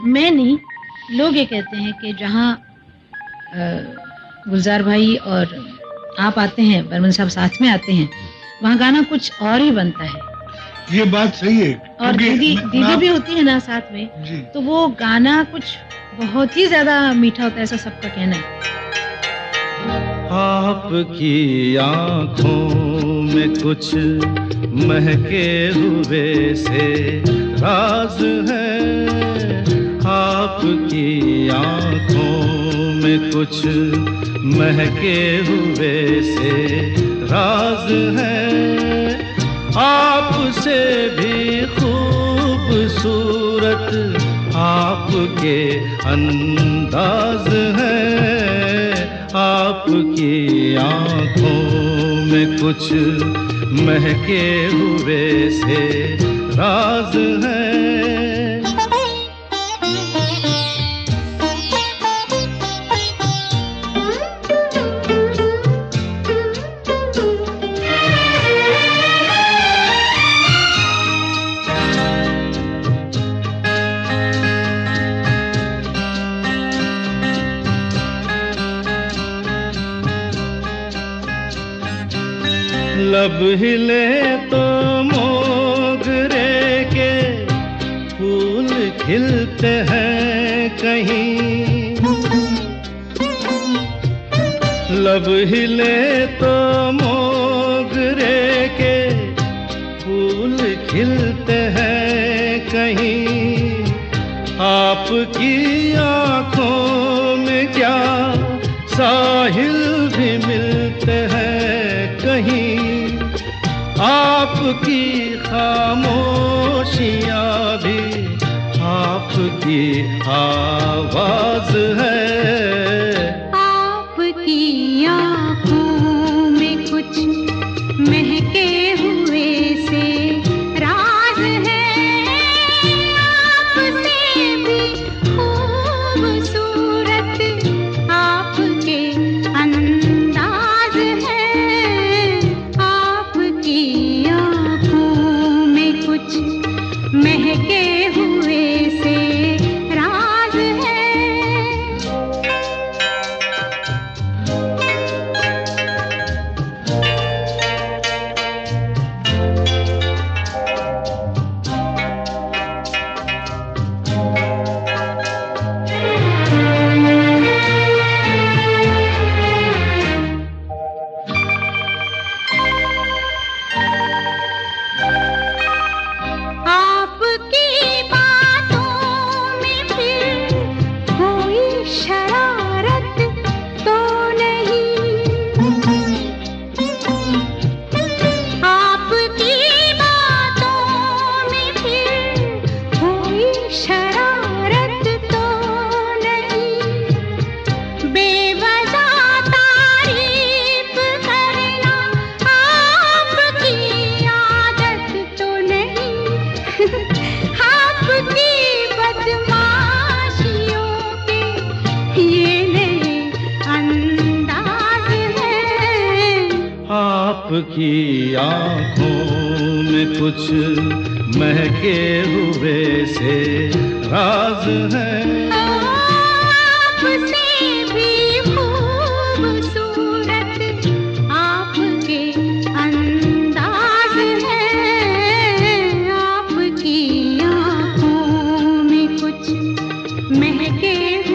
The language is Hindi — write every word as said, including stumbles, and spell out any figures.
मैं नहीं, लोग ये कहते हैं कि जहाँ गुलजार भाई और आप आते हैं, बर्मन साहब साथ में आते हैं, वहाँ गाना कुछ और ही बनता है। ये बात सही है। और दीदी दीदी भी होती है ना साथ में, तो वो गाना कुछ बहुत ही ज्यादा मीठा होता है, ऐसा सबका कहना है। आपकी आँखों में कुछ महके हुए से राज है, आपकी आँखों में कुछ महके हुए से राज है, आपसे भी खूबसूरत आपके अंदाज है, आपकी आँखों में कुछ महके हुए से राज है। लब हिले तो मोगरे के फूल खिलते हैं कहीं, लब हिले तो मोगरे के फूल खिलते हैं कहीं, आपकी आँखों में क्या साहिल भी मिलते हैं कहीं, आपकी खामोशियाँ भी आपकी आवाज है, आपकी आँखों में कुछ महके हुए से राज है, आपसे भी खूबसूरत आपके अंदाज है, आपकी आँखों में कुछ महके हुए से राज है। आपकी बातों में फिर कोई शरारत तो नहीं, आपकी बातों में फिर कोई शरारत तो नहीं, बेवजह तारीफ करना आपकी आदत तो नहीं, आपकी बदमाशियों के ये नए अंदाज है, आपकी आँखों में कुछ महके हुए से राज है, आपसे भी खूबसूरत आपके अंदाज है, आपकी आँखों में कुछ महके